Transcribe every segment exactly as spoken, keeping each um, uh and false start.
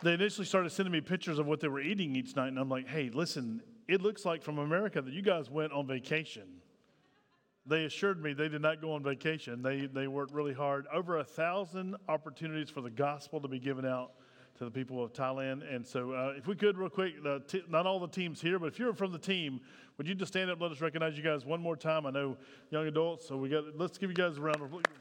they initially started sending me pictures of what they were eating each night, and I'm like, hey, listen, it looks like from America that you guys went on vacation. They assured me they did not go on vacation. They they worked really hard. Over a thousand opportunities for the gospel to be given out to the people of Thailand. And so uh, if we could real quick, the t- not all the teams here, but if you're from the team, would you just stand up and let us recognize you guys one more time? I know young adults, so we got. Let's give you guys a round of applause.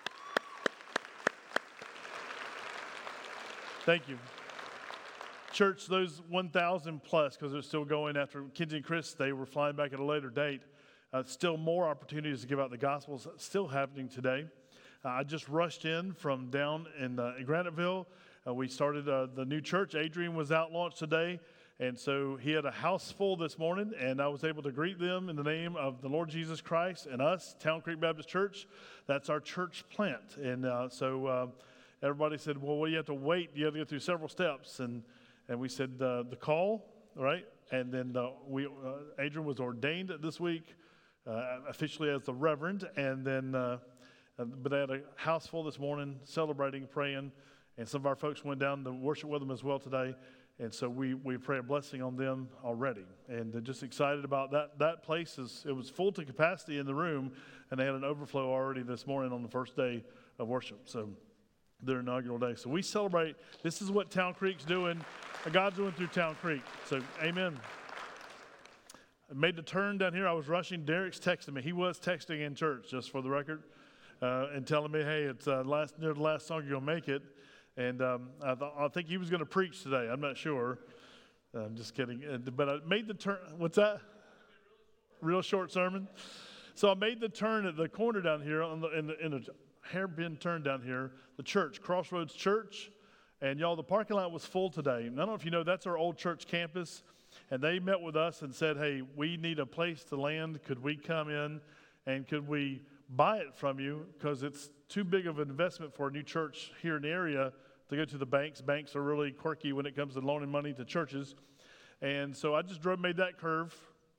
Thank you. Church, those one thousand plus, because they're still going after Kenzie and Chris, they were flying back at a later date. Uh, still more opportunities to give out the gospel still happening today. Uh, I just rushed in from down in, uh, in Graniteville. Uh, we started uh, the new church. Adrian was out launched today, and so he had a house full this morning, and I was able to greet them in the name of the Lord Jesus Christ and us, Town Creek Baptist Church. That's our church plant. And uh, so uh, everybody said, well, what do you have to wait? You have to go through several steps. And And we said uh, the call, right? And then uh, we, uh, Adrian was ordained this week uh, officially as the Reverend. And then, uh, uh, but they had a house full this morning, celebrating, praying. And some of our folks went down to worship with them as well today. And so we, we pray a blessing on them already. And they're just excited about that. That place, is it was full to capacity in the room, and they had an overflow already this morning on the first day of worship. So their inaugural day. So we celebrate. This is what Town Creek's doing. God's doing through Town Creek. So, amen. I made the turn down here. I was rushing. Derek's texting me. He was texting in church, just for the record, uh, and telling me, hey, it's uh, last near the last song, you're going to make it. And um, I, th- I think he was going to preach today. I'm not sure. I'm just kidding. Uh, but I made the turn. What's that? Real short sermon. So I made the turn at the corner down here on the, in the, in the hairpin turn down here, the church, Crossroads Church. And y'all, the parking lot was full today. And I don't know if you know, that's our old church campus. And they met with us and said, hey, we need a place to land. Could we come in and could we buy it from you? Because it's too big of an investment for a new church here in the area to go to the banks. Banks are really quirky when it comes to loaning money to churches. And so I just drove, made that curve.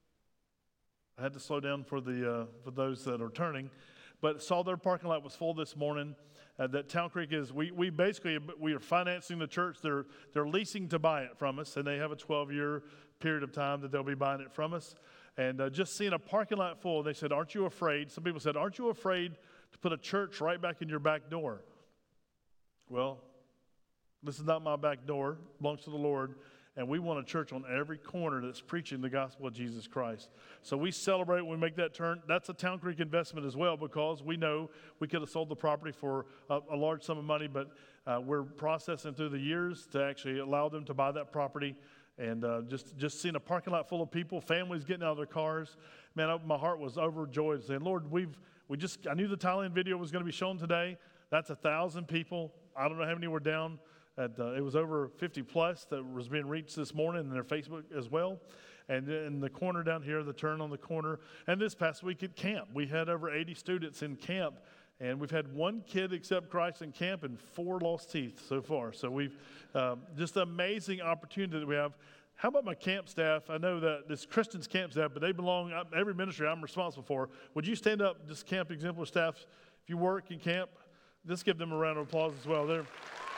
I had to slow down for the uh, for those that are turning. But saw their parking lot was full this morning. Uh, that Town Creek is, we we basically, we are financing the church. They're they're leasing to buy it from us, and they have a twelve-year period of time that they'll be buying it from us. And uh, just seeing a parking lot full, they said, aren't you afraid? Some people said, aren't you afraid to put a church right back in your back door? Well, this is not my back door. It belongs to the Lord. And we want a church on every corner that's preaching the gospel of Jesus Christ. So we celebrate when we make that turn. That's a Town Creek investment as well, because we know we could have sold the property for a, a large sum of money, but uh, we're processing through the years to actually allow them to buy that property. And uh, just, just seeing a parking lot full of people, families getting out of their cars. Man, I, my heart was overjoyed saying, Lord, we've we just, I knew the Thailand video was going to be shown today. That's a thousand people. I don't know how many were down. At, uh, it was over fifty plus that was being reached this morning in their Facebook as well. And in the corner down here, the turn on the corner. And this past week at camp, we had over eighty students in camp. And we've had one kid accept Christ in camp and four lost teeth so far. So we've um, just an amazing opportunity that we have. How about my camp staff? I know that this Christian's camp staff, but they belong, every ministry I'm responsible for. Would you stand up, just Camp Exemplar staff, if you work in camp? Just give them a round of applause as well. They're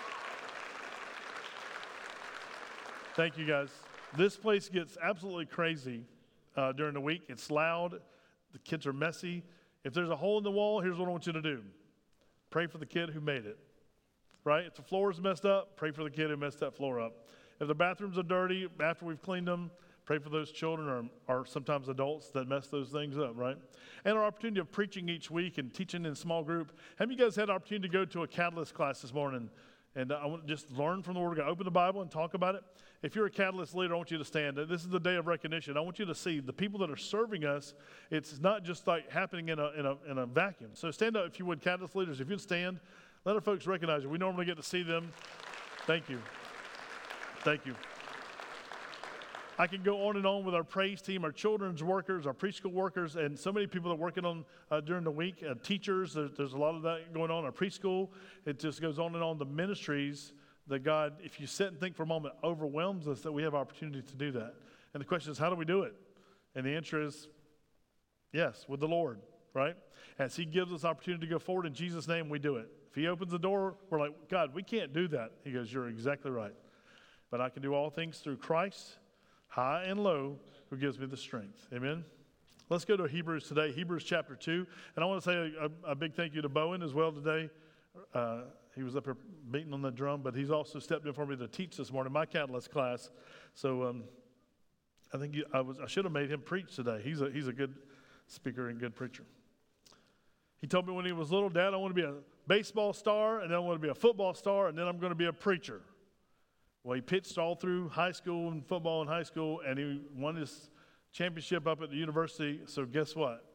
Thank you, guys. This place gets absolutely crazy uh, during the week. It's loud. The kids are messy. If there's a hole in the wall, here's what I want you to do. Pray for the kid who made it, right? If the floor is messed up, pray for the kid who messed that floor up. If the bathrooms are dirty after we've cleaned them, pray for those children or, or sometimes adults that mess those things up, right? And our opportunity of preaching each week and teaching in small group. Have you guys had the opportunity to go to a Catalyst class this morning? And I want to just learn from the Word of God. Open the Bible and talk about it. If you're a Catalyst leader, I want you to stand. This is the day of recognition. I want you to see the people that are serving us. It's not just like happening in a in a in a vacuum. So stand up if you would, Catalyst leaders. If you'd stand, let our folks recognize you. We normally get to see them. Thank you. Thank you. I can go on and on with our praise team, our children's workers, our preschool workers, and so many people that are working on uh, during the week. Uh, teachers, there's, there's a lot of that going on. Our preschool, it just goes on and on. The ministries that God, if you sit and think for a moment, overwhelms us that we have opportunity to do that. And the question is, how do we do it? And the answer is, yes, with the Lord, right? As He gives us opportunity to go forward in Jesus' name, we do it. If He opens the door, we're like, God, we can't do that. He goes, you're exactly right. but I can do all things through Christ, high and low, who gives me the strength. Amen? Let's go to Hebrews today, Hebrews chapter two. And I want to say a, a big thank you to Bowen as well today. Uh, he was up here beating on the drum, but he's also stepped in for me to teach this morning, my Catalyst class. So um, I think you, I, was, I should have made him preach today. He's a, he's a good speaker and good preacher. He told me when he was little, Dad, I want to be a baseball star, and then I want to be a football star, and then I'm going to be a preacher. Well, he pitched all through high school and football in high school, and he won his championship up at the university. So guess what?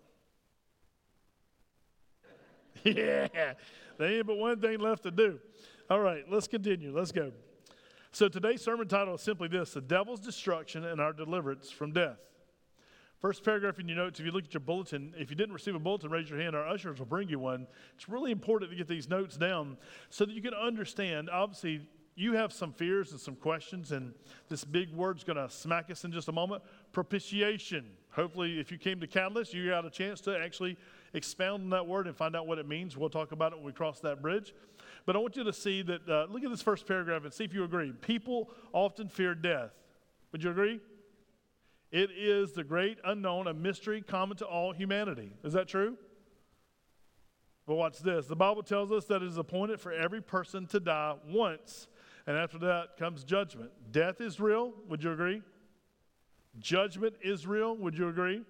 Yeah, there ain't but one thing left to do. All right, let's continue. Let's go. So today's sermon title is simply this: The Devil's Destruction and Our Deliverance from Death. First paragraph in your notes, if you look at your bulletin, if you didn't receive a bulletin, raise your hand. Our ushers will bring you one. It's really important to get these notes down so that you can understand. Obviously, you have some fears and some questions, and this big word's going to smack us in just a moment. Propitiation. Hopefully, if you came to Catalyst, you got a chance to actually expound on that word and find out what it means. We'll talk about it when we cross that bridge. But I want you to see that, uh, look at this first paragraph and see if you agree. People often fear death. Would you agree? It is the great unknown, a mystery common to all humanity. Is that true? Well, watch this. The Bible tells us that it is appointed for every person to die once, and after that comes judgment. Death is real. Would you agree? Judgment is real. Would you agree?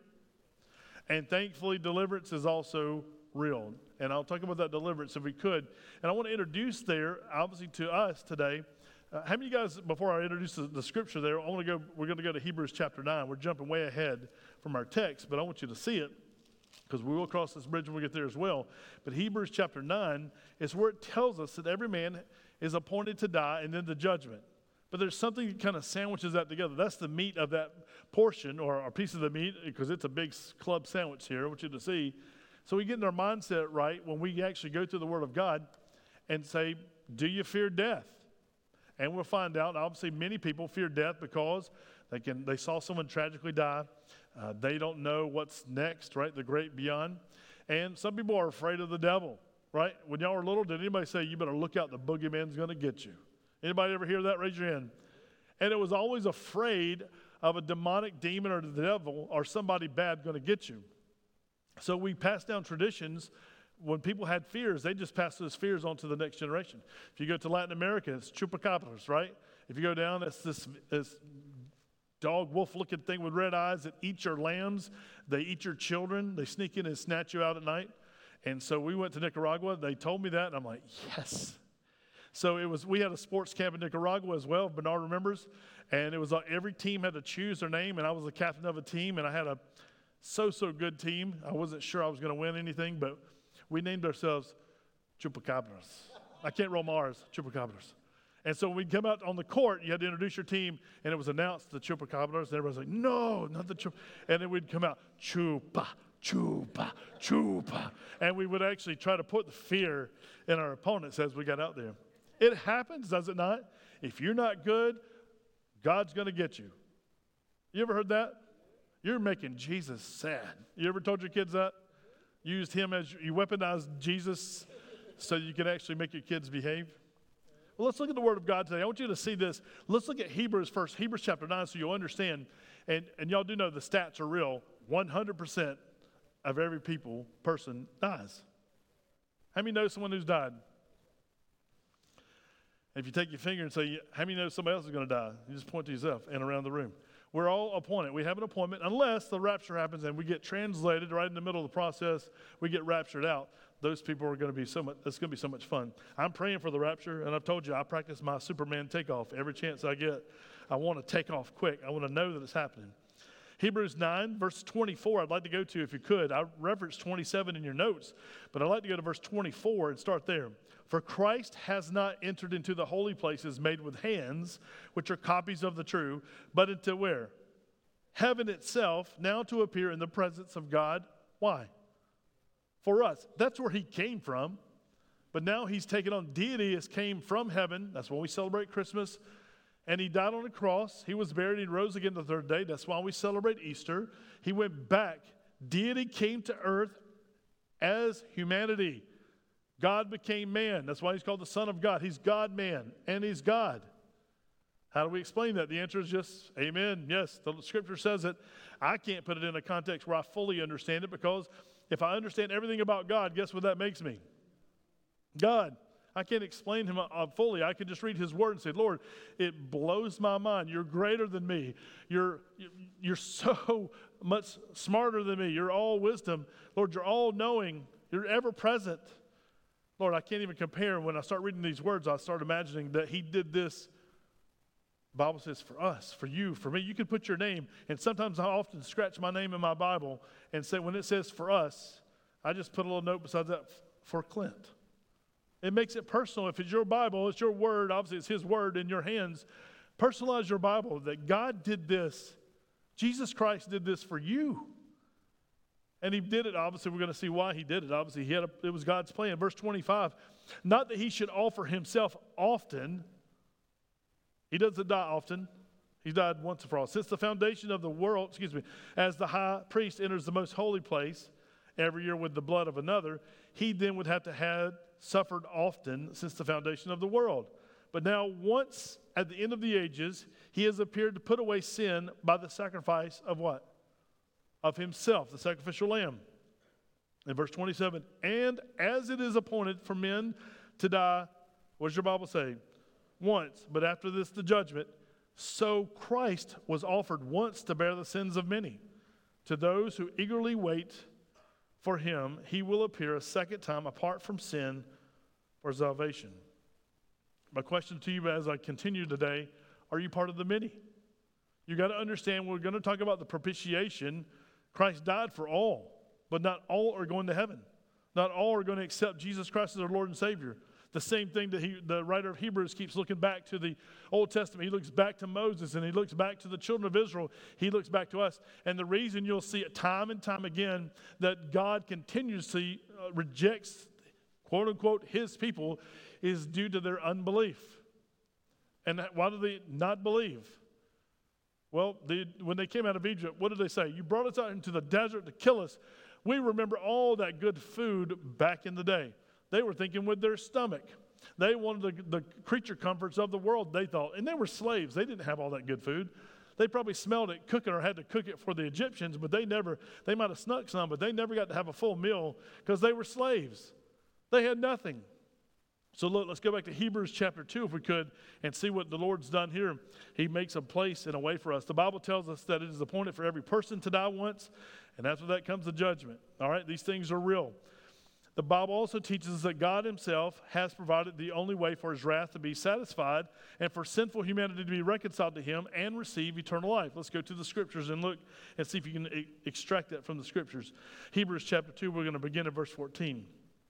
And thankfully, deliverance is also real. And I'll talk about that deliverance if we could. And I want to introduce there, obviously to us today, uh, how many of you guys, before I introduce the, the scripture there, I want to go, we're going to go to Hebrews chapter nine. We're jumping way ahead from our text, but I want you to see it because we will cross this bridge when we get there as well. But Hebrews chapter nine is where it tells us that every man is appointed to die and then the judgment. But there's something that kind of sandwiches that together. That's the meat of that portion, or a piece of the meat, because it's a big club sandwich here. I want you to see. So we get in our mindset right when we actually go through the Word of God and say, do you fear death? And we'll find out, obviously, many people fear death because they can they saw someone tragically die. Uh, they don't know what's next, right? The great beyond. And some people are afraid of the devil, right? When y'all were little, did anybody say, you better look out, the boogeyman's going to get you? Anybody ever hear that? Raise your hand. And it was always afraid of a demonic demon or the devil or somebody bad going to get you. So we pass down traditions. When people had fears, they just passed those fears on to the next generation. If you go to Latin America, it's chupacabras, right? If you go down, it's this, this dog, wolf-looking thing with red eyes that eats your lambs. They eat your children. They sneak in and snatch you out at night. And so we went to Nicaragua. They told me that, and I'm like, yes. So it was. We had a sports camp in Nicaragua as well, Bernard remembers. And it was uh, every team had to choose their name, and I was the captain of a team, and I had a so-so good team. I wasn't sure I was going to win anything, but we named ourselves Chupacabras. I can't roll my R's, Chupacabras. And so when we come out on the court, you had to introduce your team, and it was announced the Chupacabras, and everybody's like, no, not the Chupa. And then we'd come out, Chupa, Chupa, Chupa. And we would actually try to put the fear in our opponents as we got out there. It happens, does it not? If you're not good, God's going to get you. You ever heard that? You're making Jesus sad. You ever told your kids that? You used him as, you weaponized Jesus so you can actually make your kids behave? Well, let's look at the Word of God today. I want you to see this. Let's look at Hebrews first, Hebrews chapter nine, so you'll understand. And, and y'all do know the stats are real. one hundred percent of every people, person dies. How many know someone who's died? If you take your finger and say, how many know somebody else is going to die? You just point to yourself and around the room. We're all appointed. We have an appointment unless the rapture happens and we get translated right in the middle of the process. We get raptured out. Those people are going to be so much, it's going to be so much fun. I'm praying for the rapture, and I've told you I practice my Superman takeoff every chance I get. I want to take off quick. I want to know that it's happening. Hebrews nine, verse twenty-four, I'd like to go to if you could. I referenced twenty-seven in your notes, but I'd like to go to verse twenty-four and start there. For Christ has not entered into the holy places made with hands, which are copies of the true, but into where? Heaven itself, now to appear in the presence of God. Why? For us. That's where he came from. But now he's taken on deity as came from heaven. That's when we celebrate Christmas. And he died on the cross. He was buried and rose again the third day. That's why we celebrate Easter. He went back. Deity came to earth as humanity. God became man. That's why he's called the Son of God. He's God-man, and he's God. How do we explain that? The answer is just amen. Yes, the scripture says it. I can't put it in a context where I fully understand it, because if I understand everything about God, guess what that makes me? God. I can't explain him fully. I can just read his word and say, Lord, it blows my mind. You're greater than me. You're, you're so much smarter than me. You're all wisdom. Lord, you're all knowing. You're ever present. Lord, I can't even compare. When I start reading these words, I start imagining that he did this. The Bible says for us, for you, for me. You can put your name. And sometimes I often scratch my name in my Bible and say, when it says for us, I just put a little note beside that, for Clint. It makes it personal. If it's your Bible, it's your word. Obviously, it's his word in your hands. Personalize your Bible that God did this. Jesus Christ did this for you. And he did it. Obviously, we're going to see why he did it. Obviously, he had a, it was God's plan. Verse twenty-five, not that he should offer himself often. He doesn't die often. He died once and for all. Since the foundation of the world, excuse me, as the high priest enters the most holy place every year with the blood of another, he then would have to have suffered often since the foundation of the world. But now once at the end of the ages, he has appeared to put away sin by the sacrifice of what? Of himself, the sacrificial lamb. In verse twenty-seven, and as it is appointed for men to die, what does your Bible say? Once, but after this the judgment. So Christ was offered once to bear the sins of many. To those who eagerly wait for him, he will appear a second time apart from sin for salvation. My question to you as I continue today, are you part of the many? You got to understand, we're going to talk about the propitiation. Christ died for all, but not all are going to heaven. Not all are going to accept Jesus Christ as their Lord and Savior. The same thing that he, the writer of Hebrews keeps looking back to the Old Testament. He looks back to Moses, and he looks back to the children of Israel. He looks back to us. And the reason you'll see it time and time again that God continuously uh, rejects, quote unquote, his people is due to their unbelief. And why do they not believe? Well, they, when they came out of Egypt, what did they say? You brought us out into the desert to kill us. We remember all that good food back in the day. They were thinking with their stomach. They wanted the, the creature comforts of the world, they thought. And they were slaves. They didn't have all that good food. They probably smelled it cooking or had to cook it for the Egyptians, but they never, they might have snuck some, but they never got to have a full meal because they were slaves. They had nothing. So look, let's go back to Hebrews chapter two if we could and see what the Lord's done here. He makes a place and a way for us. The Bible tells us that it is appointed for every person to die once, and after that comes the judgment. All right, these things are real. The Bible also teaches us that God himself has provided the only way for his wrath to be satisfied and for sinful humanity to be reconciled to him and receive eternal life. Let's go to the scriptures and look and see if you can e- extract that from the scriptures. Hebrews chapter two, we're going to begin at verse fourteen.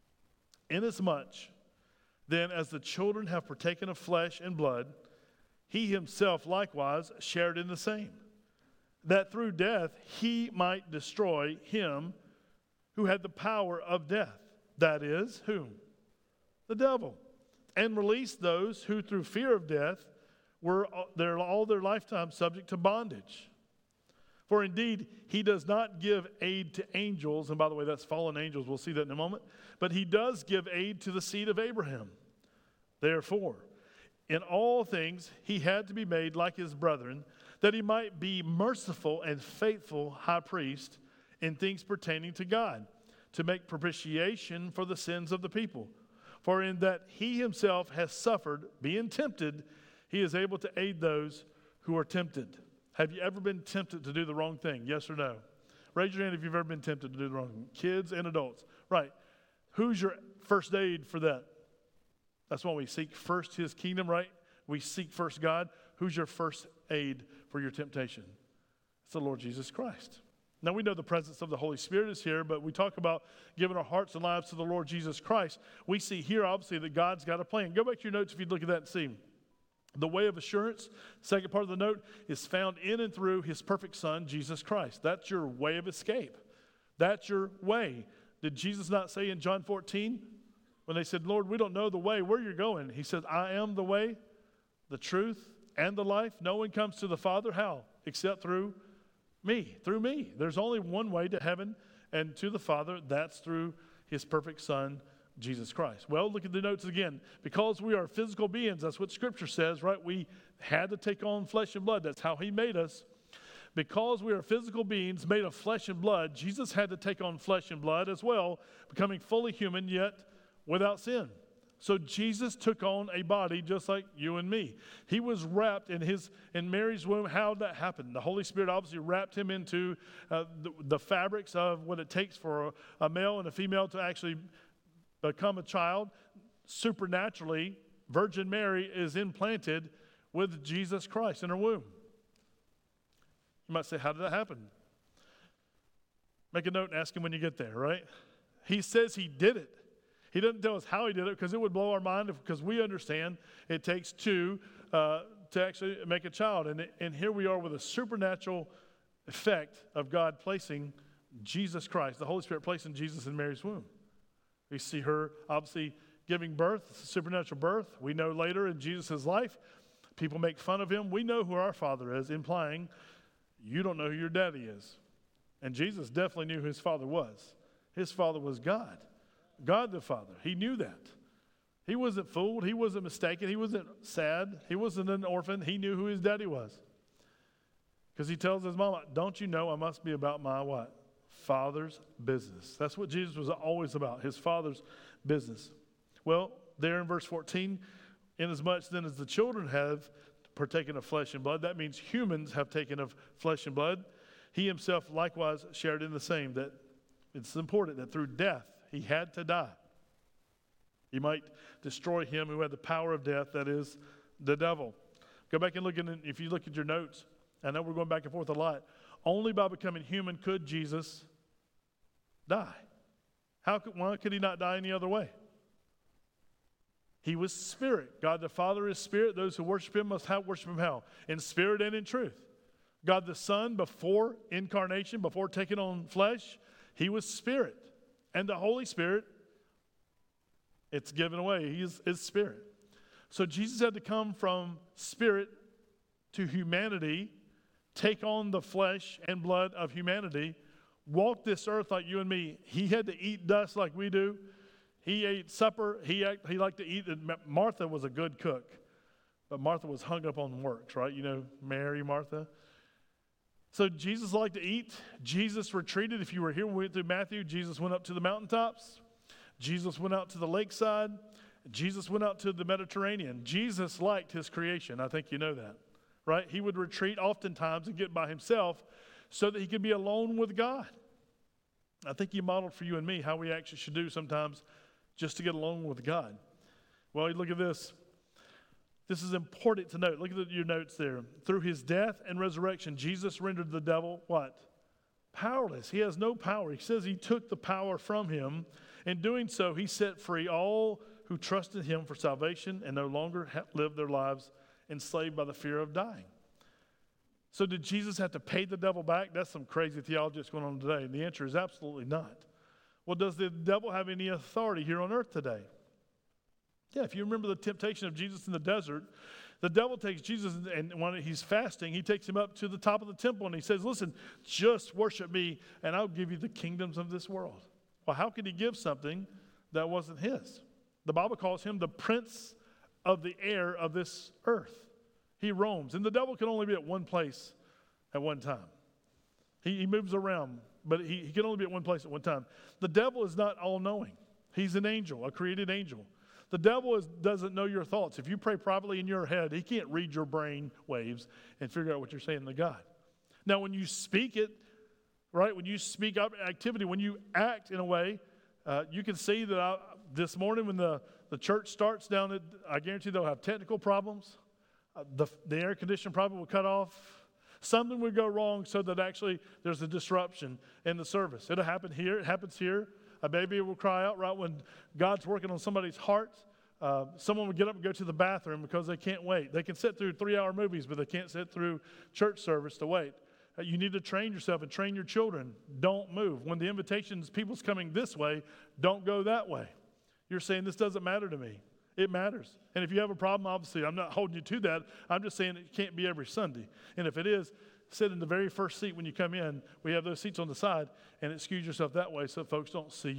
Inasmuch then as the children have partaken of flesh and blood, he himself likewise shared in the same, that through death he might destroy him who had the power of death. That is, whom? The devil. And release those who through fear of death were their, all their lifetime subject to bondage. For indeed, he does not give aid to angels. And by the way, that's fallen angels. We'll see that in a moment. But he does give aid to the seed of Abraham. Therefore, in all things he had to be made like his brethren, that he might be merciful and faithful high priest in things pertaining to God, to make propitiation for the sins of the people. For in that he himself has suffered, being tempted, he is able to aid those who are tempted. Have you ever been tempted to do the wrong thing? Yes or no? Raise your hand if you've ever been tempted to do the wrong thing. Kids and adults. Right. Who's your first aid for that? That's why we seek first his kingdom, right? We seek first God. Who's your first aid for your temptation? It's the Lord Jesus Christ. Now, we know the presence of the Holy Spirit is here, but we talk about giving our hearts and lives to the Lord Jesus Christ. We see here, obviously, that God's got a plan. Go back to your notes if you look at that and see. The way of assurance, second part of the note, is found in and through his perfect Son, Jesus Christ. That's your way of escape. That's your way. Did Jesus not say in John fourteen, when they said, Lord, we don't know the way, where you're going? He said, I am the way, the truth, and the life. No one comes to the Father, how? Except through me, through me. There's only one way to heaven and to the Father. That's through his perfect Son, Jesus Christ. Well, look at the notes again. Because we are physical beings, that's what Scripture says, right? We had to take on flesh and blood. That's how he made us. Because we are physical beings made of flesh and blood, Jesus had to take on flesh and blood as well, becoming fully human yet without sin. So Jesus took on a body just like you and me. He was wrapped in his in Mary's womb. How did that happen? The Holy Spirit obviously wrapped him into uh, the, the fabrics of what it takes for a, a male and a female to actually become a child. Supernaturally, Virgin Mary is implanted with Jesus Christ in her womb. You might say, how did that happen? Make a note and ask him when you get there, right? He says he did it. He doesn't tell us how he did it because it would blow our mind because we understand it takes two uh, to actually make a child. And, and here we are with a supernatural effect of God placing Jesus Christ, the Holy Spirit placing Jesus in Mary's womb. We see her obviously giving birth, supernatural birth. We know later in Jesus' life, people make fun of him. We know who our Father is, implying you don't know who your daddy is. And Jesus definitely knew who his Father was. His Father was God. God the Father. He knew that. He wasn't fooled. He wasn't mistaken. He wasn't sad. He wasn't an orphan. He knew who his daddy was. Because he tells his mama, don't you know I must be about my what? Father's business. That's what Jesus was always about, his Father's business. Well, there in verse fourteen, inasmuch then as the children have partaken of flesh and blood, that means humans have taken of flesh and blood. He himself likewise shared in the same, that it's important that through death he had to die. He might destroy him who had the power of death, that is, the devil. Go back and look at, if you look at your notes, I know we're going back and forth a lot. Only by becoming human could Jesus die. How could, why could he not die any other way? He was spirit. God the Father is spirit. Those who worship him must have worship him how? In spirit and in truth. God the Son, before incarnation, before taking on flesh, he was spirit. And the Holy Spirit, it's given away. He is, is spirit. So Jesus had to come from spirit to humanity, take on the flesh and blood of humanity, walk this earth like you and me. He had to eat dust like we do. He ate supper. He, ate, he liked to eat. Martha was a good cook, but Martha was hung up on works, right? You know, Mary, Martha. So Jesus liked to eat. Jesus retreated. If you were here when we went through Matthew, Jesus went up to the mountaintops. Jesus went out to the lakeside. Jesus went out to the Mediterranean. Jesus liked his creation. I think you know that, right? He would retreat oftentimes and get by himself so that he could be alone with God. I think he modeled for you and me how we actually should do sometimes just to get alone with God. Well, look at this. This is important to note. Look at your notes there. Through his death and resurrection, Jesus rendered the devil what? Powerless. He has no power. He says he took the power from him. In doing so, he set free all who trusted him for salvation and no longer ha- live their lives enslaved by the fear of dying. So did Jesus have to pay the devil back? That's some crazy theology that's going on today. And the answer is absolutely not. Well, does the devil have any authority here on earth today? Yeah, if you remember the temptation of Jesus in the desert, the devil takes Jesus, and when he's fasting, he takes him up to the top of the temple, and he says, listen, just worship me, and I'll give you the kingdoms of this world. Well, how could he give something that wasn't his? The Bible calls him the prince of the air of this earth. He roams, and the devil can only be at one place at one time. He, he moves around, but he, he can only be at one place at one time. The devil is not all-knowing. He's an angel, a created angel. The devil is, doesn't know your thoughts. If you pray privately in your head, he can't read your brain waves and figure out what you're saying to God. Now, when you speak it, right, when you speak up activity, when you act in a way, uh, you can see that I, this morning when the, the church starts down, at, I guarantee they'll have technical problems. Uh, the, the air conditioning probably will cut off. Something would go wrong so that actually there's a disruption in the service. It'll happen here. It happens here. A baby will cry out right when God's working on somebody's heart. Uh, someone will get up and go to the bathroom because they can't wait. They can sit through three-hour movies, but they can't sit through church service to wait. Uh, you need to train yourself and train your children. Don't move. When the invitations, people's coming this way, don't go that way. You're saying, this doesn't matter to me. It matters. And if you have a problem, obviously, I'm not holding you to that. I'm just saying it can't be every Sunday. And if it is, sit in the very first seat when you come in. We have those seats on the side, and excuse yourself that way so folks don't see you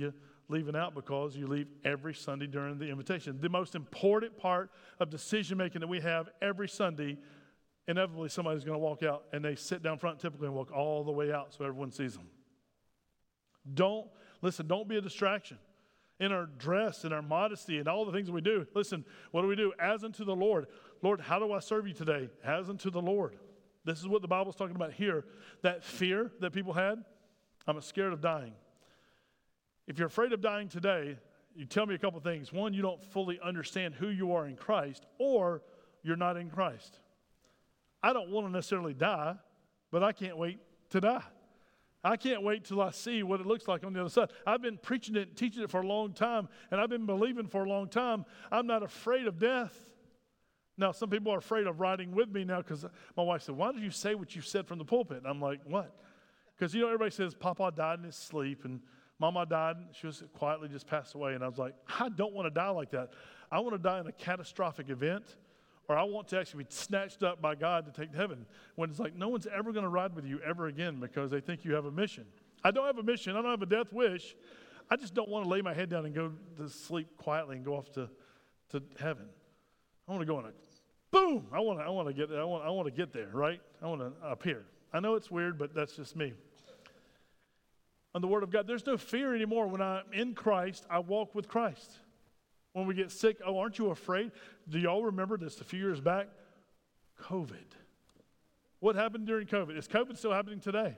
leaving out because you leave every Sunday during the invitation. The most important part of decision making that we have every Sunday, inevitably somebody's going to walk out and they sit down front typically and walk all the way out so everyone sees them. Don't, listen, don't be a distraction. In our dress, in our modesty, and all the things that we do, listen, what do we do? As unto the Lord. Lord, how do I serve you today? As unto the Lord. This is what the Bible's talking about here. That fear that people had, I'm scared of dying. If you're afraid of dying today, you tell me a couple things. One, you don't fully understand who you are in Christ, or you're not in Christ. I don't want to necessarily die, but I can't wait to die. I can't wait till I see what it looks like on the other side. I've been preaching it, teaching it for a long time, and I've been believing for a long time. I'm not afraid of death. Now, some people are afraid of riding with me now because my wife said, why did you say what you said from the pulpit? And I'm like, what? Because, you know, everybody says Papa died in his sleep, and Mama died, she was quietly just passed away. And I was like, I don't want to die like that. I want to die in a catastrophic event, or I want to actually be snatched up by God to take to heaven. When it's like, no one's ever going to ride with you ever again because they think you have a mission. I don't have a mission. I don't have a death wish. I just don't want to lay my head down and go to sleep quietly and go off to, to heaven. I want to go in a boom. I want to, I want to get, I want, I want to get there, right? I want to appear. I know it's weird, but that's just me. On the Word of God, there's no fear anymore. When I'm in Christ, I walk with Christ. When we get sick, oh, aren't you afraid? Do y'all remember this a few years back? COVID. What happened during COVID? Is COVID still happening today?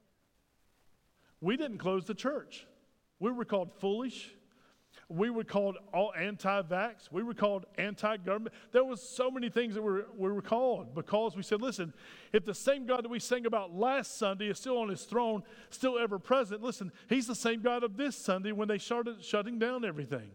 We didn't close the church. We were called foolish. We were called all anti-vax. We were called anti-government. There was so many things that we were, we were called because we said, listen, if the same God that we sang about last Sunday is still on his throne, still ever present, listen, he's the same God of this Sunday when they started shutting down everything.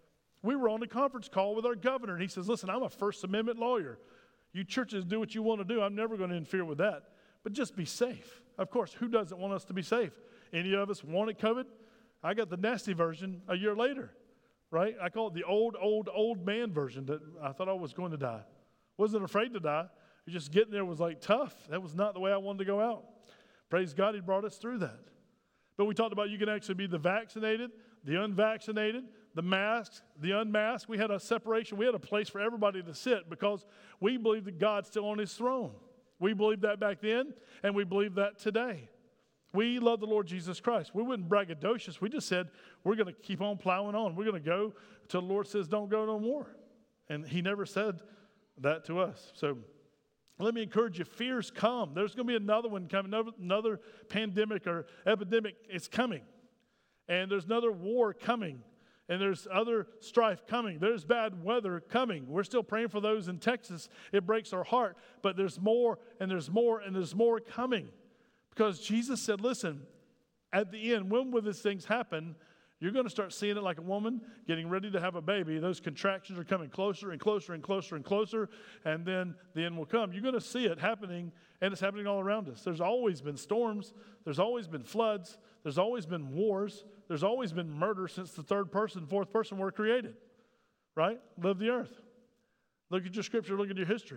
We were on a conference call with our governor, and he says, listen, I'm a First Amendment lawyer. You churches do what you want to do. I'm never going to interfere with that. But just be safe. Of course, who doesn't want us to be safe? Any of us wanted COVID? I got the nasty version a year later. Right? I call it the old, old, old man version that I thought I was going to die. Wasn't afraid to die. Just getting there was like tough. That was not the way I wanted to go out. Praise God, he brought us through that. But we talked about you can actually be the vaccinated, the unvaccinated, the masked, the unmasked. We had a separation. We had a place for everybody to sit because we believe that God's still on his throne. We believed that back then, and we believe that today. We love the Lord Jesus Christ. We wouldn't braggadocious. We just said, we're going to keep on plowing on. We're going to go until the Lord says, don't go no more. And he never said that to us. So let me encourage you, fears come. There's going to be another one coming, another, another pandemic or epidemic. It's coming. And there's another war coming. And there's other strife coming. There's bad weather coming. We're still praying for those in Texas. It breaks our heart. But there's more and there's more and there's more coming. Because Jesus said, listen, at the end, when will these things happen? You're going to start seeing it like a woman getting ready to have a baby. Those contractions are coming closer and closer and closer and closer, and then the end will come. You're going to see it happening, and it's happening all around us. There's always been storms. There's always been floods. There's always been wars. There's always been murder since the third person, fourth person were created, right? Live the earth. Look at your scripture. Look at your history.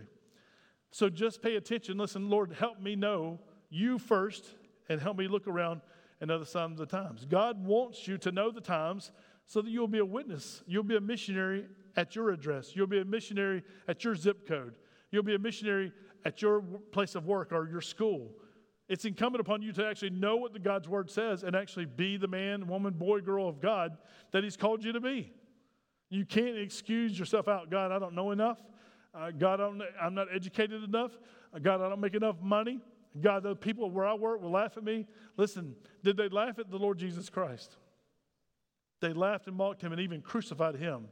So just pay attention. Listen, Lord, help me know you first, and help me look around and know the signs of the times. God wants you to know the times so that you'll be a witness. You'll be a missionary at your address. You'll be a missionary at your zip code. You'll be a missionary at your place of work or your school. It's incumbent upon you to actually know what the God's word says and actually be the man, woman, boy, girl of God that he's called you to be. You can't excuse yourself out. God, I don't know enough. Uh, God, I don't, I'm not educated enough. Uh, God, I don't make enough money. God, the people where I work will laugh at me. Listen, did they laugh at the Lord Jesus Christ? They laughed and mocked him and even crucified him.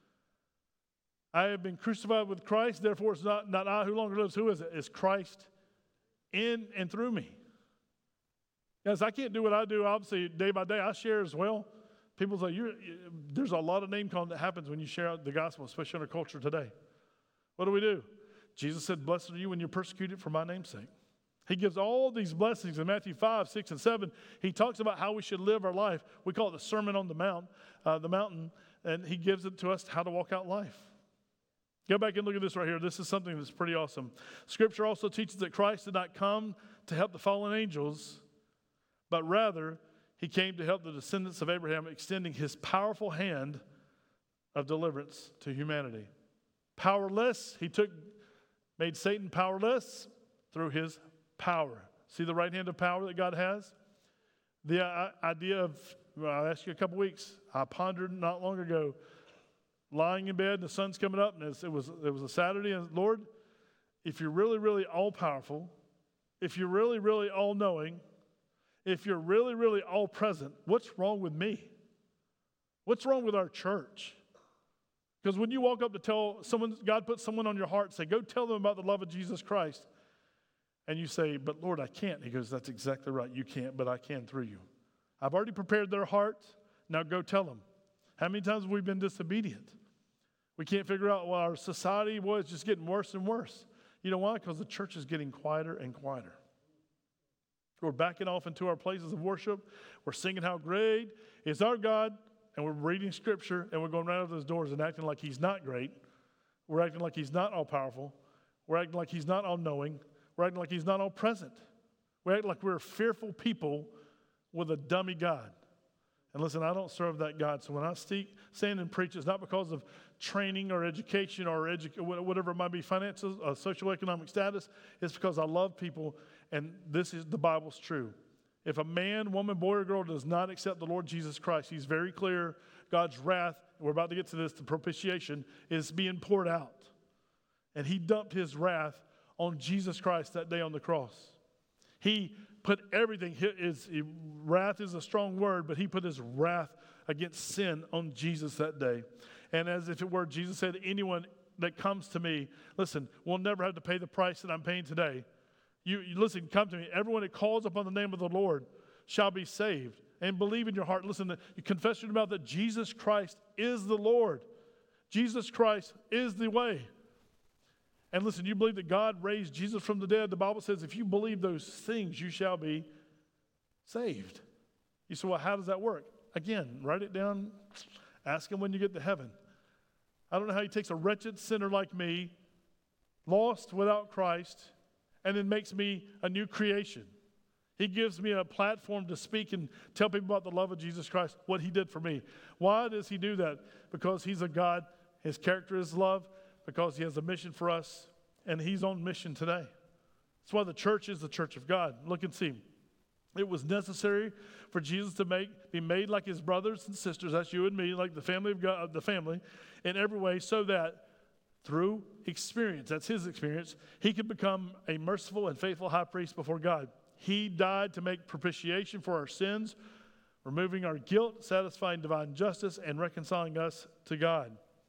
I have been crucified with Christ, therefore it's not, not I who longer lives. Who is it? It's Christ in and through me. Guys, I can't do what I do, obviously, day by day. I share as well. People say, You're, there's a lot of name calling that happens when you share out the gospel, especially in our culture today. What do we do? Jesus said, blessed are you when you're persecuted for my name's sake. He gives all these blessings in Matthew five, six, and seven. He talks about how we should live our life. We call it the Sermon on the Mount, uh, the mountain, and he gives it to us how to walk out life. Go back and look at this right here. This is something that's pretty awesome. Scripture also teaches that Christ did not come to help the fallen angels, but rather He came to help the descendants of Abraham, extending his powerful hand of deliverance to humanity. Powerless, he took, made Satan powerless through his power. See the right hand of power that God has? The uh, idea of, well, I asked you a couple weeks, I pondered not long ago, lying in bed and the sun's coming up, and it was, it was a Saturday, and Lord, if you're really, really all-powerful, if you're really, really all-knowing, if you're really, really all-present, what's wrong with me? What's wrong with our church? Because when you walk up to tell someone, God put someone on your heart, say, go tell them about the love of Jesus Christ, and you say, but Lord, I can't. He goes, that's exactly right. You can't, but I can through you. I've already prepared their heart. Now go tell them. How many times have we been disobedient? We can't figure out, well, our society was just getting worse and worse. You know why? Because the church is getting quieter and quieter. We're backing off into our places of worship. We're singing how great is our God, and we're reading Scripture, and we're going right out those doors and acting like He's not great. We're acting like He's not all-powerful. We're acting like He's not all-knowing. We're acting like He's not all-present. We're acting like we're fearful people with a dummy God. And listen, I don't serve that God, so when I speak, stand and preach, it's not because of training or education or edu- whatever it might be, finances, uh, socioeconomic status. It's because I love people, and this is the Bible's true. If a man, woman, boy, or girl does not accept the Lord Jesus Christ, He's very clear. God's wrath, we're about to get to this, the propitiation, is being poured out. And He dumped His wrath on Jesus Christ that day on the cross. He put everything, his, his wrath is a strong word, but He put His wrath against sin on Jesus that day. And as if it were, Jesus said, anyone that comes to me, listen, will never have to pay the price that I'm paying today. You, you listen, come to me. Everyone that calls upon the name of the Lord shall be saved. And believe in your heart. Listen, that you confess in your mouth that Jesus Christ is the Lord. Jesus Christ is the way. And listen, you believe that God raised Jesus from the dead. The Bible says if you believe those things, you shall be saved. You say, well, how does that work? Again, write it down. Ask Him when you get to heaven. I don't know how He takes a wretched sinner like me, lost without Christ, and then makes me a new creation. He gives me a platform to speak and tell people about the love of Jesus Christ, what He did for me. Why does He do that? Because He's a God. His character is love. Because He has a mission for us, and He's on mission today. That's why the church is the church of God. Look and see. It was necessary for Jesus to make be made like His brothers and sisters, that's you and me, like the family of God, the family, in every way, so that through experience, that's His experience, He could become a merciful and faithful high priest before God. He died to make propitiation for our sins, removing our guilt, satisfying divine justice, and reconciling us to God.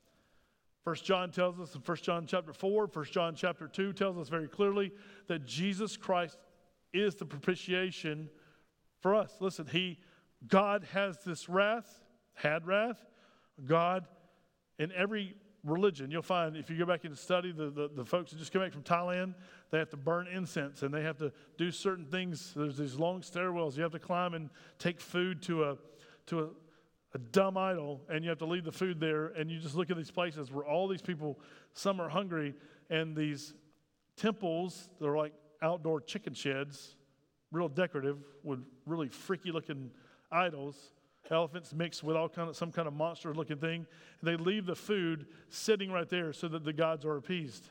First John tells us in First John chapter four, First John chapter two tells us very clearly that Jesus Christ is the propitiation for us. Listen, He, God has this wrath, had wrath. God, in every religion, you'll find if you go back and study the, the, the folks that just come back from Thailand, they have to burn incense and they have to do certain things. There's these long stairwells. You have to climb and take food to a to a a dumb idol, and you have to leave the food there, and you just look at these places where all these people, some are hungry, and these temples, they're like outdoor chicken sheds, real decorative, with really freaky-looking idols, elephants mixed with all kind of some kind of monster-looking thing, and they leave the food sitting right there so that the gods are appeased,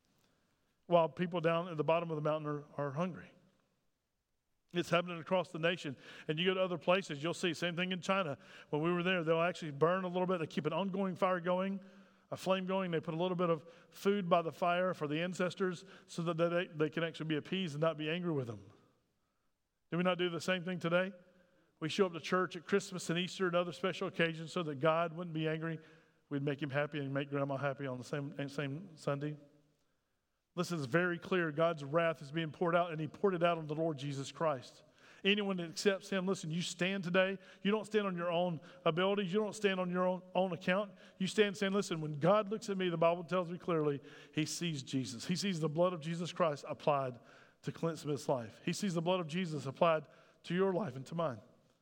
while people down at the bottom of the mountain are, are hungry. It's happening across the nation. And you go to other places, you'll see, same thing in China. When we were there, they'll actually burn a little bit. They keep an ongoing fire going, a flame going. They put a little bit of food by the fire for the ancestors so that they, they can actually be appeased and not be angry with them. Do we not do the same thing today? We show up to church at Christmas and Easter and other special occasions so that God wouldn't be angry. We'd make Him happy and make Grandma happy on the same, same Sunday. Listen, it's very clear. God's wrath is being poured out, and He poured it out on the Lord Jesus Christ. Anyone that accepts Him, listen, you stand today. You don't stand on your own abilities. You don't stand on your own, own account. You stand saying, listen, when God looks at me, the Bible tells me clearly, He sees Jesus. He sees the blood of Jesus Christ applied to Clint Smith's life. He sees the blood of Jesus applied to your life and to mine.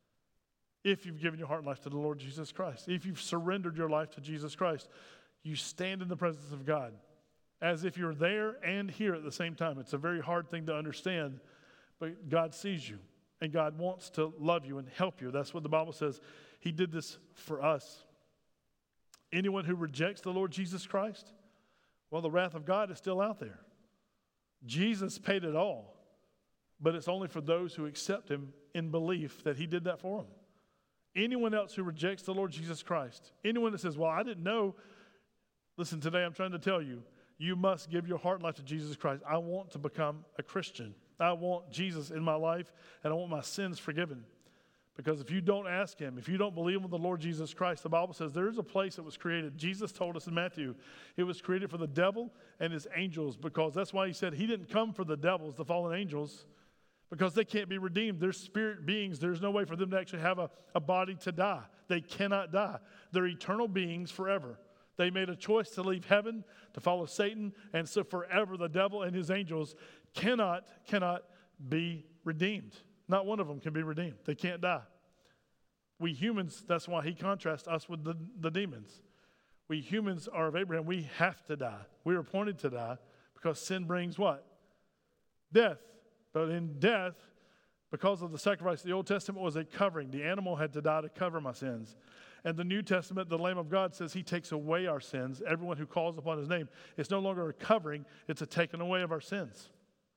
If you've given your heart and life to the Lord Jesus Christ, if you've surrendered your life to Jesus Christ, you stand in the presence of God as if you're there and here at the same time. It's a very hard thing to understand, but God sees you. And God wants to love you and help you. That's what the Bible says. He did this for us. Anyone who rejects the Lord Jesus Christ, well, the wrath of God is still out there. Jesus paid it all, but it's only for those who accept him in belief that he did that for them. Anyone else who rejects the Lord Jesus Christ, anyone that says, well, I didn't know, listen, today I'm trying to tell you, you must give your heart and life to Jesus Christ. I want to become a Christian. I want Jesus in my life, and I want my sins forgiven. Because if you don't ask him, if you don't believe in the Lord Jesus Christ, the Bible says there is a place that was created. Jesus told us in Matthew, it was created for the devil and his angels, because that's why he said he didn't come for the devils, the fallen angels, because they can't be redeemed. They're spirit beings. There's no way for them to actually have a, a body to die. They cannot die. They're eternal beings forever. They made a choice to leave heaven, to follow Satan, and so forever the devil and his angels cannot, cannot be redeemed. Not one of them can be redeemed. They can't die. We humans, that's why he contrasts us with the, the demons. We humans are of Abraham. We have to die. We are appointed to die because sin brings what? Death. But in death, because of the sacrifice, the Old Testament was a covering. The animal had to die to cover my sins. And the New Testament, the Lamb of God, says he takes away our sins. Everyone who calls upon his name. It's no longer a covering. It's a taking away of our sins.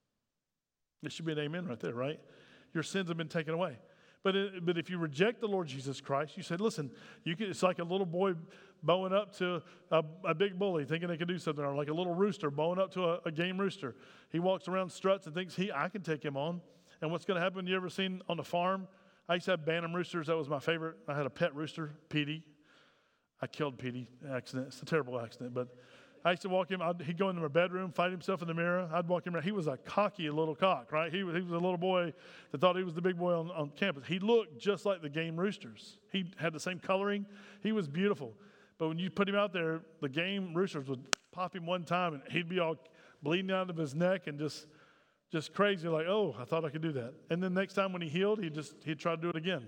It should be an amen right there, right? Your sins have been taken away. But it, but if you reject the Lord Jesus Christ, you said, listen, you can, it's like a little boy bowing up to a, a big bully thinking they can do something, or like a little rooster bowing up to a, a game rooster. He walks around struts and thinks, he, I can take him on. And what's going to happen, you ever seen on the farm? I used to have Bantam roosters. That was my favorite. I had a pet rooster, Petey. I killed Petey. Accident. It's a terrible accident, but I used to walk him. I'd, he'd go into my bedroom, fight himself in the mirror. I'd walk him around. He was a cocky little cock, right? He, he was a little boy that thought he was the big boy on, on campus. He looked just like the game roosters. He had the same coloring. He was beautiful. But when you put him out there, the game roosters would pop him one time, and he'd be all bleeding out of his neck and just just crazy, like, oh, I thought I could do that. And then next time when he healed, he just he'd try to do it again.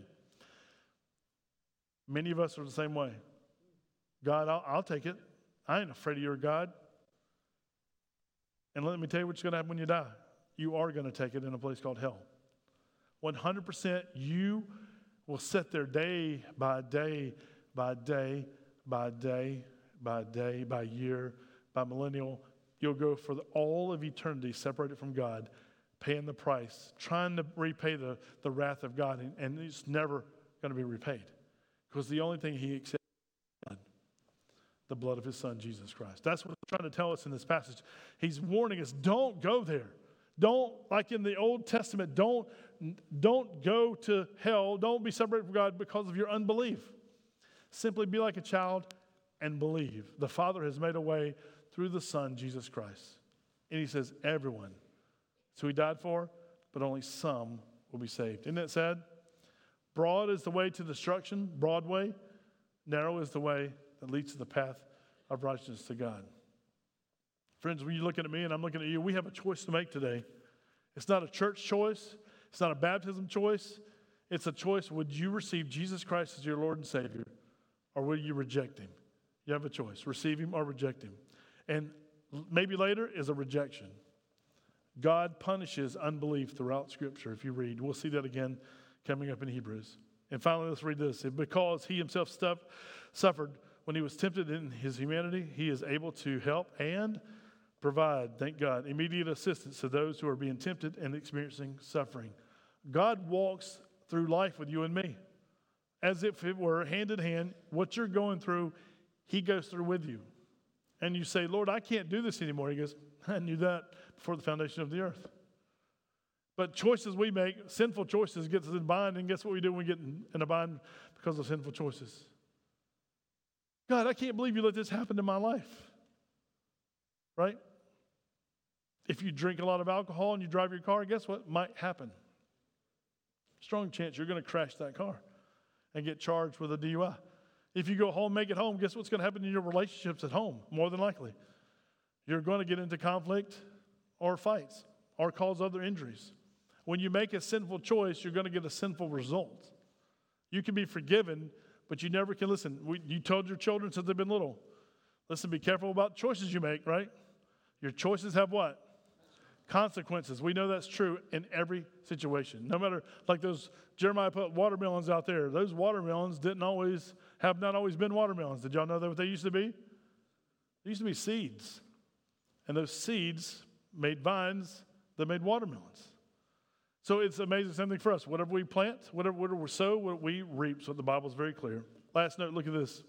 Many of us are the same way. God, I'll, I'll take it. I ain't afraid of your God. And let me tell you what's going to happen when you die. You are going to take it in a place called hell. one hundred percent you will sit there day by day by day by day by day by year by millennial. You'll go for the, all of eternity separated from God, paying the price, trying to repay the, the wrath of God, and, and it's never going to be repaid. Because the only thing he accepts the blood of his son, Jesus Christ. That's what he's trying to tell us in this passage. He's warning us, don't go there. Don't, like in the Old Testament, don't, don't go to hell. Don't be separated from God because of your unbelief. Simply be like a child and believe. The Father has made a way through the Son, Jesus Christ. And he says, everyone. So he died for, but only some will be saved. Isn't that sad? Broad is the way to destruction, broad way. Narrow is the way that leads to the path of righteousness to God. Friends, when you're looking at me and I'm looking at you, we have a choice to make today. It's not a church choice. It's not a baptism choice. It's a choice. Would you receive Jesus Christ as your Lord and Savior, or will you reject him? You have a choice. Receive him or reject him. And maybe later is a rejection. God punishes unbelief throughout Scripture, if you read. We'll see that again coming up in Hebrews. And finally, let's read this. Because he himself stuff, suffered when he was tempted in his humanity, he is able to help and provide, thank God, immediate assistance to those who are being tempted and experiencing suffering. God walks through life with you and me as if it were hand in hand. What you're going through, he goes through with you. And you say, Lord, I can't do this anymore. He goes, I knew that before the foundation of the earth. But choices we make, sinful choices, get us in a bind. And guess what we do when we get in, in a bind because of sinful choices? God, I can't believe you let this happen in my life. Right? If you drink a lot of alcohol and you drive your car, guess what might happen? Strong chance you're going to crash that car and get charged with a D U I. If you go home, make it home, guess what's going to happen in your relationships at home? More than likely. You're going to get into conflict or fights or cause other injuries. When you make a sinful choice, you're going to get a sinful result. You can be forgiven, but you never can listen. We, you told your children since they've been little, listen, be careful about choices you make, right? Your choices have what? consequences. We know that's true in every situation. No matter, like those, Jeremiah put watermelons out there. Those watermelons didn't always, have not always been watermelons. Did y'all know that what they used to be? They used to be seeds. And those seeds made vines that made watermelons. So it's amazing, same thing for us. Whatever we plant, whatever, whatever we sow, what we reap. So the Bible is very clear. Last note, look at this.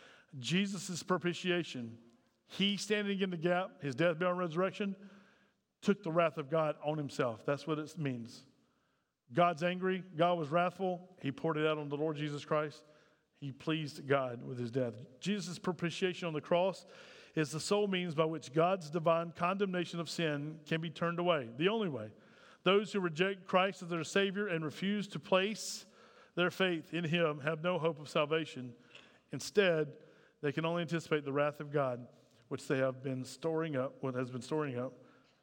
Jesus' propitiation, he standing in the gap, his death, burial, and resurrection, took the wrath of God on himself. That's what it means. God's angry. God was wrathful. He poured it out on the Lord Jesus Christ. He pleased God with his death. Jesus' propitiation on the cross is the sole means by which God's divine condemnation of sin can be turned away. The only way. Those who reject Christ as their Savior and refuse to place their faith in him have no hope of salvation. Instead, they can only anticipate the wrath of God, which they have been storing up, what has been storing up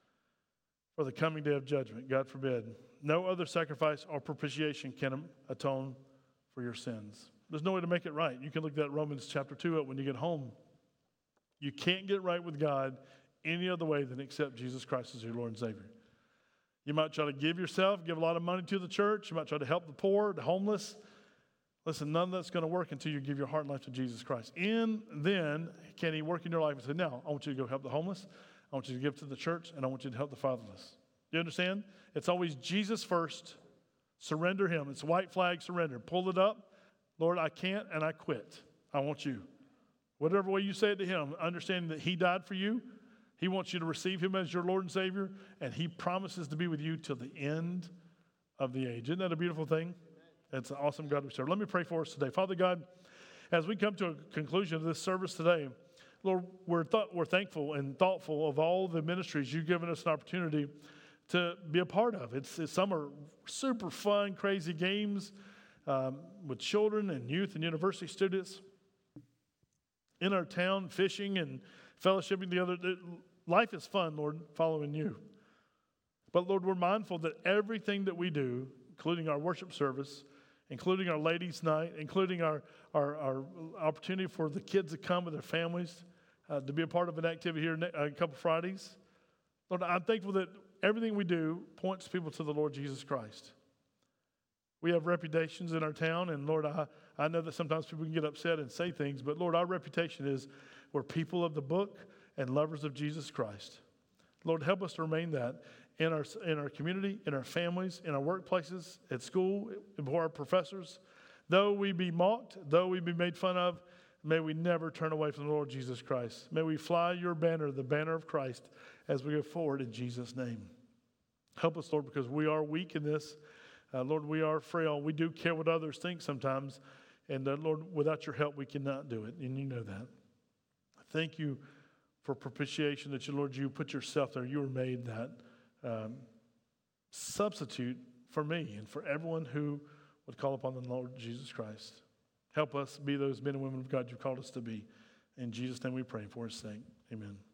for the coming day of judgment. God forbid. No other sacrifice or propitiation can atone for your sins. There's no way to make it right. You can look at Romans chapter two up when you get home. You can't get right with God any other way than accept Jesus Christ as your Lord and Savior. You might try to give yourself, give a lot of money to the church. You might try to help the poor, the homeless. Listen, none of that's going to work until you give your heart and life to Jesus Christ. And then can he work in your life and say, now, I want you to go help the homeless. I want you to give to the church, and I want you to help the fatherless. Do you understand? It's always Jesus first. Surrender him. It's white flag surrender. Pull it up. Lord, I can't, and I quit. I want you. Whatever way you say it to him, understanding that he died for you. He wants you to receive him as your Lord and Savior, and he promises to be with you till the end of the age. Isn't that a beautiful thing? It's an awesome God we serve. Let me pray for us today. Father God, as we come to a conclusion of this service today, Lord, we're, th- we're thankful and thoughtful of all the ministries you've given us an opportunity to be a part of. It's, it's some are super fun, crazy games um, with children and youth and university students in our town, fishing and fellowshipping together. Life is fun, Lord, following you. But Lord, we're mindful that everything that we do, including our worship service, including our ladies' night, including our, our, our opportunity for the kids to come with their families, uh, to be a part of an activity here ne- a couple Fridays. Lord, I'm thankful that everything we do points people to the Lord Jesus Christ. We have reputations in our town, and Lord, I, I know that sometimes people can get upset and say things, but Lord, our reputation is we're people of the book and lovers of Jesus Christ. Lord, help us to remain that in our, in our community, in our families, in our workplaces, at school, before our professors. Though we be mocked, though we be made fun of, may we never turn away from the Lord Jesus Christ. May we fly your banner, the banner of Christ, as we go forward in Jesus' name. Help us, Lord, because we are weak in this. Uh, Lord, we are frail. We do care what others think sometimes. And uh, Lord, without your help, we cannot do it. And you know that. Thank you for propitiation that you, Lord, you put yourself there. You were made that um, substitute for me and for everyone who would call upon the Lord Jesus Christ. Help us be those men and women of God you've called us to be. In Jesus' name we pray for his sake. Amen.